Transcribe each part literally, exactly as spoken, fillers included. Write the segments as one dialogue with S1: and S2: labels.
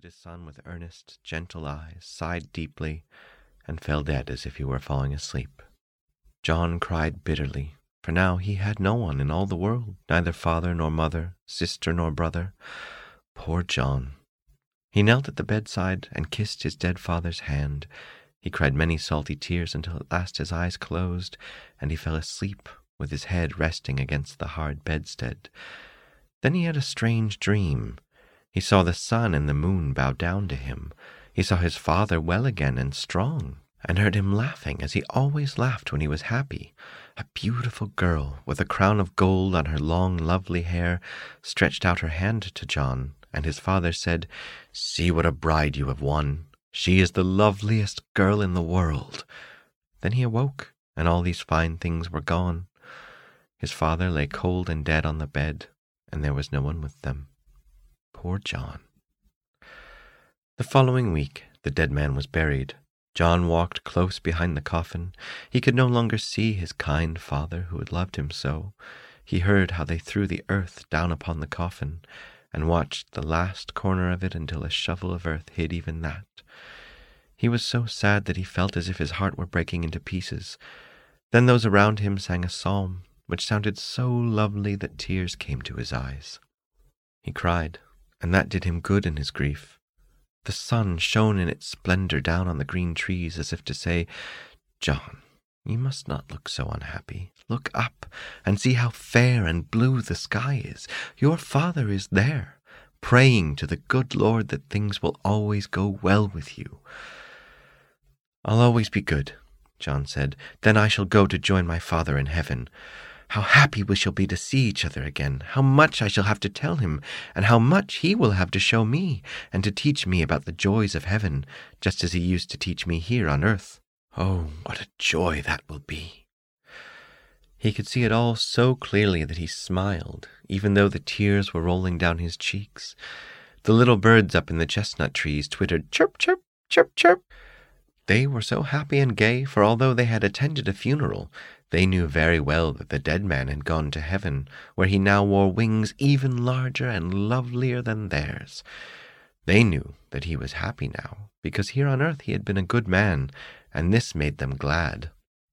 S1: his son with earnest, gentle eyes, sighed deeply, and fell dead as if he were falling asleep. John cried bitterly, for now he had no one in all the world, neither father nor mother, sister nor brother. Poor John! He knelt at the bedside and kissed his dead father's hand. He cried many salty tears until at last his eyes closed, and he fell asleep with his head resting against the hard bedstead. Then he had a strange dream. He saw the sun and the moon bow down to him. He saw his father well again and strong, and heard him laughing as he always laughed when he was happy. A beautiful girl, with a crown of gold on her long, lovely hair, stretched out her hand to John, and his father said, "See what a bride you have won. She is the loveliest girl in the world." Then he awoke, and all these fine things were gone. His father lay cold and dead on the bed, and there was no one with them. Poor John! The following week, the dead man was buried. John walked close behind the coffin. He could no longer see his kind father who had loved him so. He heard how they threw the earth down upon the coffin, and watched the last corner of it until a shovel of earth hid even that. He was so sad that he felt as if his heart were breaking into pieces. Then those around him sang a psalm, which sounded so lovely that tears came to his eyes. He cried, and that did him good in his grief. The sun shone in its splendor down on the green trees as if to say, "John, you must not look so unhappy. Look up and see how fair and blue the sky is. Your father is there, praying to the good Lord that things will always go well with you." "I'll always be good," John said. "Then I shall go to join my father in heaven. How happy we shall be to see each other again. How much I shall have to tell him, and how much he will have to show me, and to teach me about the joys of heaven, just as he used to teach me here on earth. Oh, what a joy that will be!" He could see it all so clearly that he smiled, even though the tears were rolling down his cheeks. The little birds up in the chestnut trees twittered chirp, chirp, chirp, chirp. They were so happy and gay, for although they had attended a funeral, they knew very well that the dead man had gone to heaven, where he now wore wings even larger and lovelier than theirs. They knew that he was happy now, because here on earth he had been a good man, and this made them glad.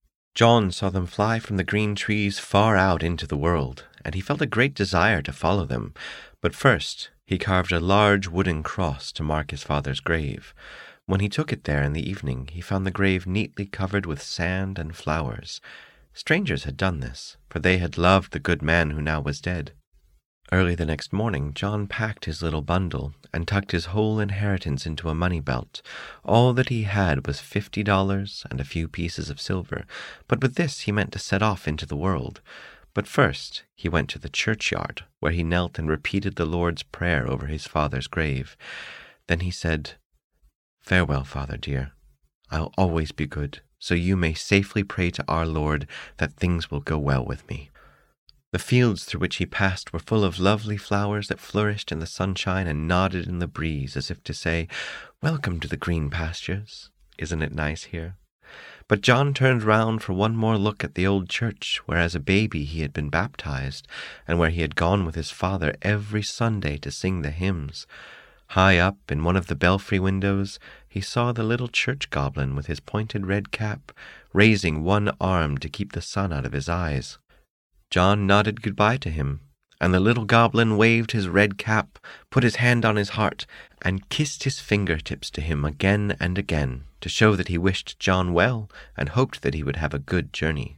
S1: John saw them fly from the green trees far out into the world, and he felt a great desire to follow them. But first he carved a large wooden cross to mark his father's grave. When he took it there in the evening, he found the grave neatly covered with sand and flowers. Strangers had done this, for they had loved the good man who now was dead. Early the next morning, John packed his little bundle and tucked his whole inheritance into a money belt. All that he had was fifty dollars and a few pieces of silver, but with this he meant to set off into the world. But first he went to the churchyard, where he knelt and repeated the Lord's Prayer over his father's grave. Then he said, "Farewell, Father dear. I'll always be good, so you may safely pray to our Lord that things will go well with me." The fields through which he passed were full of lovely flowers that flourished in the sunshine and nodded in the breeze as if to say, "Welcome to the green pastures. Isn't it nice here?" But John turned round for one more look at the old church where as a baby he had been baptized, and where he had gone with his father every Sunday to sing the hymns. High up in one of the belfry windows, he saw the little church goblin with his pointed red cap, raising one arm to keep the sun out of his eyes. John nodded goodbye to him, and the little goblin waved his red cap, put his hand on his heart, and kissed his fingertips to him again and again, to show that he wished John well and hoped that he would have a good journey.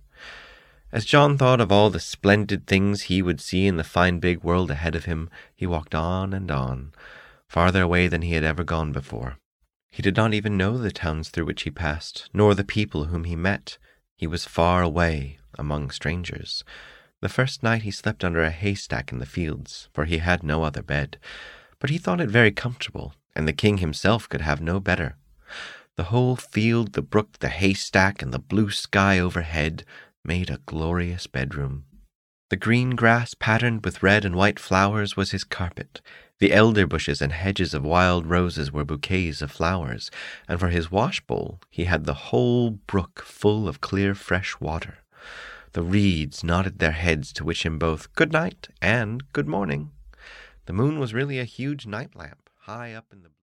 S1: As John thought of all the splendid things he would see in the fine big world ahead of him, he walked on and on, farther away than he had ever gone before. He did not even know the towns through which he passed, nor the people whom he met. He was far away among strangers. The first night he slept under a haystack in the fields, for he had no other bed. But he thought it very comfortable, and the king himself could have no better. The whole field, the brook, the haystack, and the blue sky overhead made a glorious bedroom. The green grass patterned with red and white flowers was his carpet. The elder bushes and hedges of wild roses were bouquets of flowers, and for his washbowl he had the whole brook full of clear fresh water. The reeds nodded their heads to wish him both good night and good morning. The moon was really a huge night lamp high up in the